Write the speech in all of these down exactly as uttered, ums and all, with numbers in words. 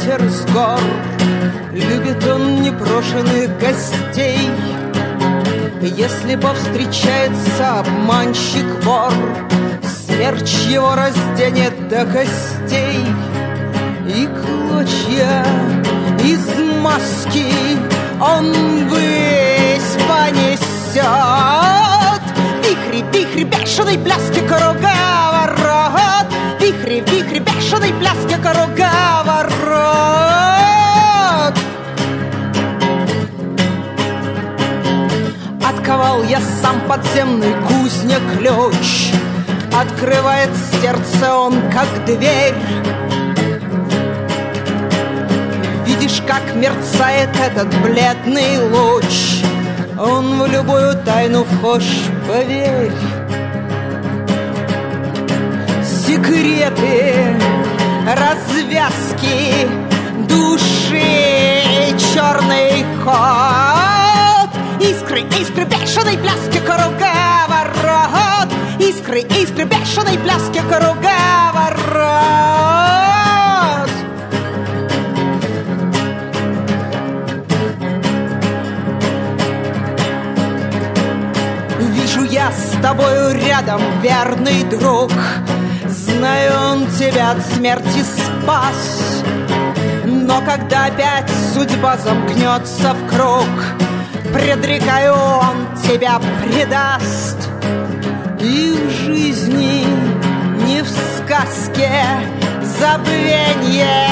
ветер с гор. Любит он непрошенных гостей. Если повстречается обманщик-вор, смерч его разденет до костей. И клочья из маски он ввысь понесет. Вихри, вихри, бешеной пляски круговорот. Вихри, вихри, бешеной пляски круговорот. Отковал я сам подземный кузня ключ. Открывает сердце он, как дверь. Видишь, как мерцает этот бледный луч. Он в любую тайну вхож, поверь. Секреты, развязки души, черный ход. Искры, искры бешеной пляски круговорот. Искры, искры бешеной пляски круговорот. Вижу я с тобою рядом, верный друг. Знаю, он тебя от смерти спас. Но когда опять судьба замкнется в круг, предрекаю, он тебя предаст. И в жизни, не в сказке, забвенье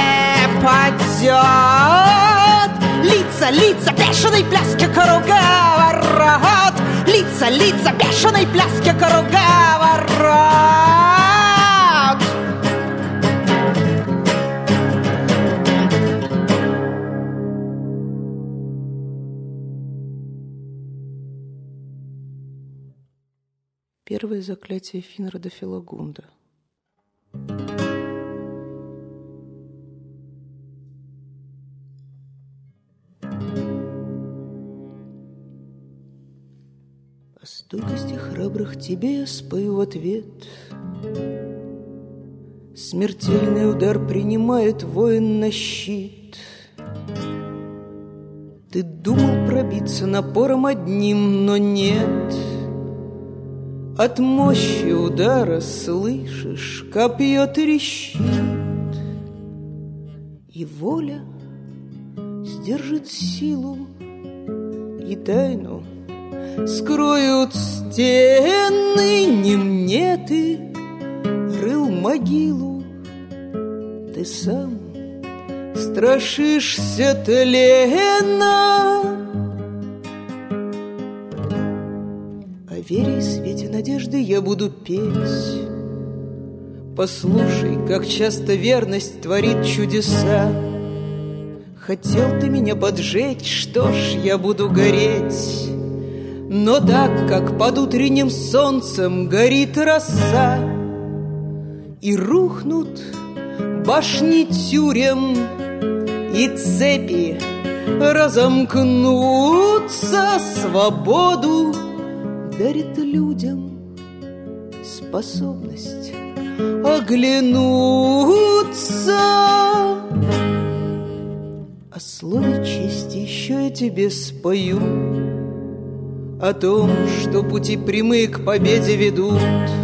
падет. Лица, лица бешеной пляски круговорот. Лица, лица бешеной пляски круговорот. Первое заклятие Финрода Филагунда. О стойкости храбрых тебе я спою в ответ. Смертельный удар принимает воин на щит. Ты думал пробиться напором одним, но нет. От мощи удара, слышишь, копье трещит. И воля сдержит силу, и тайну скроют стены. Не мне ты рыл могилу, ты сам страшишься тлена. О вере и свете надежды я буду петь. Послушай, как часто верность творит чудеса. Хотел ты меня поджечь, что ж, я буду гореть. Но так, как под утренним солнцем горит роса, и рухнут башни тюрем, и цепи разомкнутся, свободу дарит людям способность оглянуться. О слове чести еще я тебе спою, о том, что пути прямые к победе ведут.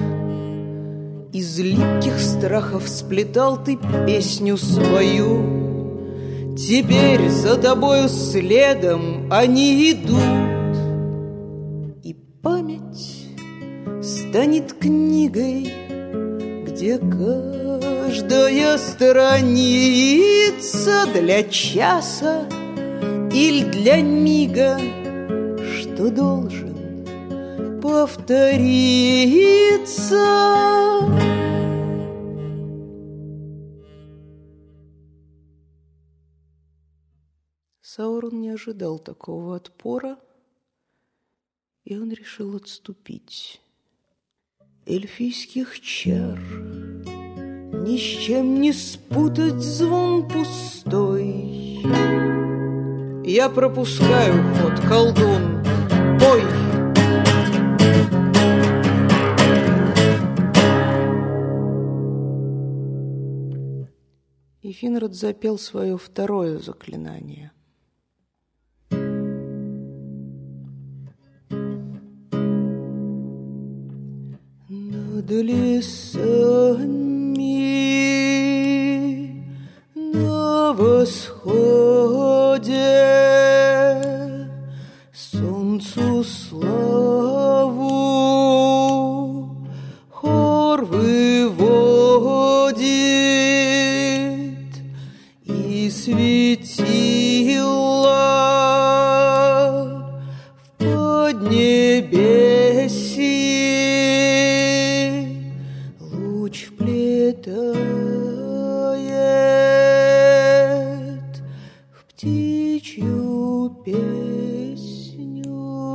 Из липких страхов сплетал ты песню свою. Теперь за тобою следом они идут. И память станет книгой, где каждая страница для часа или для мига, что должен повториться. Саурон не ожидал такого отпора, и он решил отступить. Эльфийских чар ни с чем не спутать звон пустой. Я пропускаю ход, колдун, бой! И И Финрод запел свое второе заклинание. Над лесами на восходе солнцу славу хор выводит, и светило в поднебесье луч вплетает в птичью песню.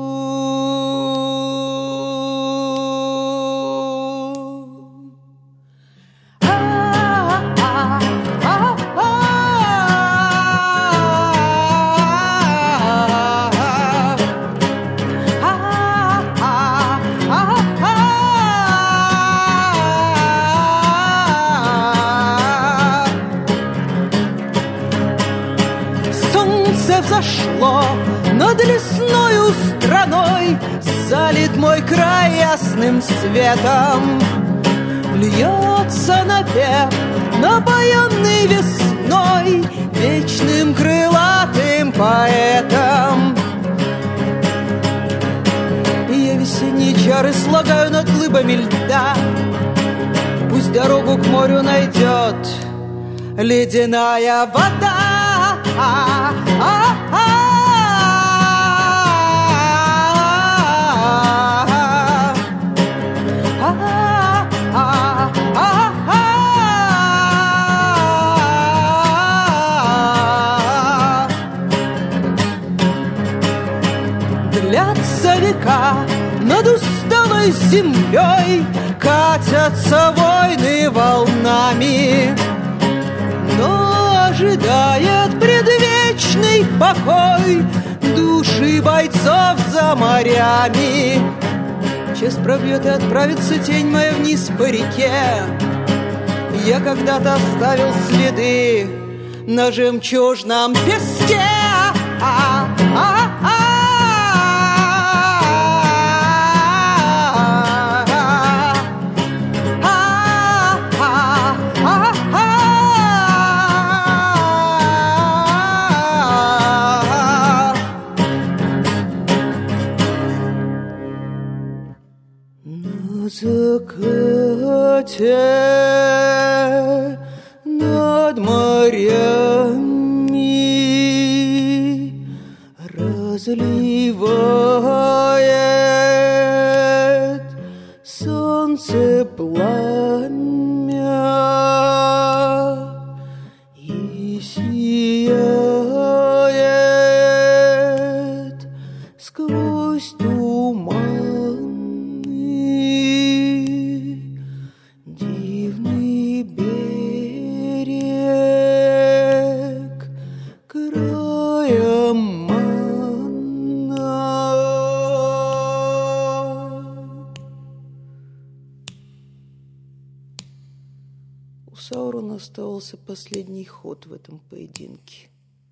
Взошло над лесною страной, залит мой край ясным светом. Льется напев, напоенный весной, вечным крылатым поэтом. И я весенние чары слагаю над глыбами льда. Пусть дорогу к морю найдет ледяная вода. А, а, а, длятся века, над усталой землей катятся войны волнами, но ожидает предвечный покой души бойцов за морями. Честь пробьет и отправится тень моя вниз по реке. Я когда-то оставил следы на жемчужном песке. А, а, а. На закате над морями разливает солнце пламя и сияет сквозь туман. Дивный берег края манна. У Саурона оставался последний ход в этом поединке.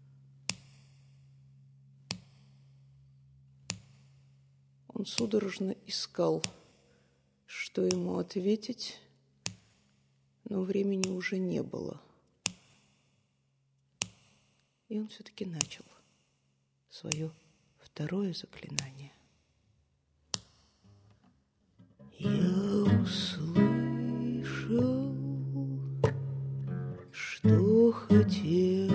Он судорожно искал, что ему ответить, но времени уже не было. И он все-таки начал свое второе заклинание. Я услышал, что хотел.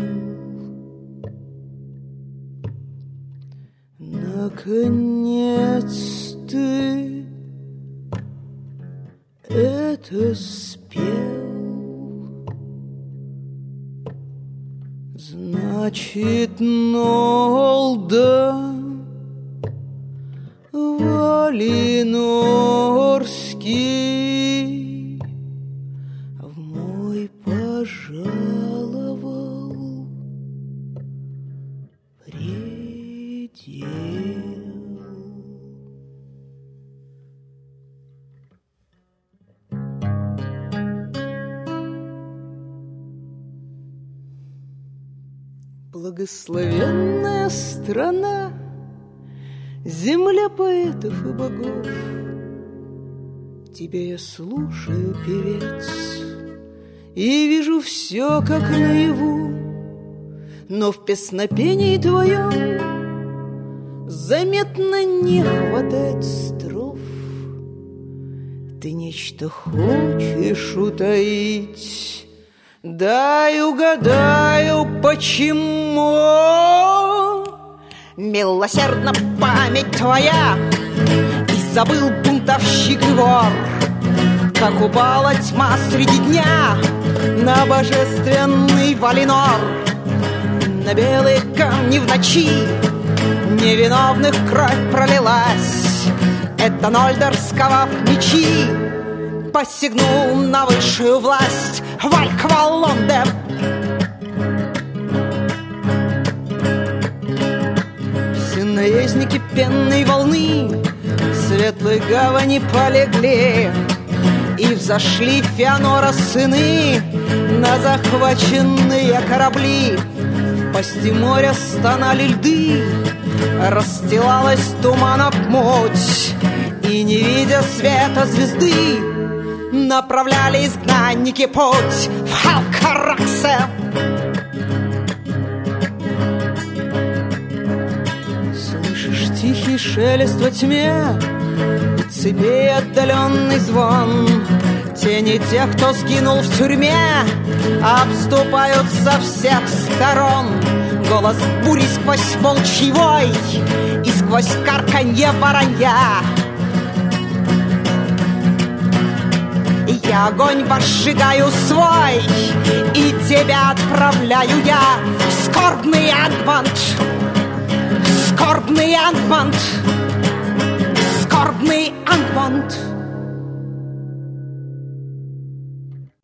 Наконец ты это спел. Значит, Нолда Валинорский в мой пожаловал предел. Благословенная страна, земля поэтов и богов. Тебя я слушаю, певец, и вижу все, как наяву, но в песнопении твоем заметно не хватает строф. Ты нечто хочешь утаить, дай угадаю, почему. Милосердна память твоя, и забыл бунтовщик и вор, как упала тьма среди дня на божественный Валинор. На белые камни в ночи невиновных кровь пролилась. Это Нольдер, сковав мечи, посягнул на высшую власть. Валькваллонде. Все наездники пенной волны светлой гавани полегли, и взошли Феонора сыны на захваченные корабли. В пасти моря стонали льды, расстилалась туманов муть, и, не видя света звезды, направляли изгнанники путь в Халкараксе. Слышишь тихий шелест во тьме, цепей отдаленный звон. Тени тех, кто сгинул в тюрьме, обступают со всех сторон. Голос бури сквозь волчий вой и сквозь карканье воронья. Я огонь возжигаю свой, и тебя отправляю я в скорбный Ангманд, в скорбный Ангманд.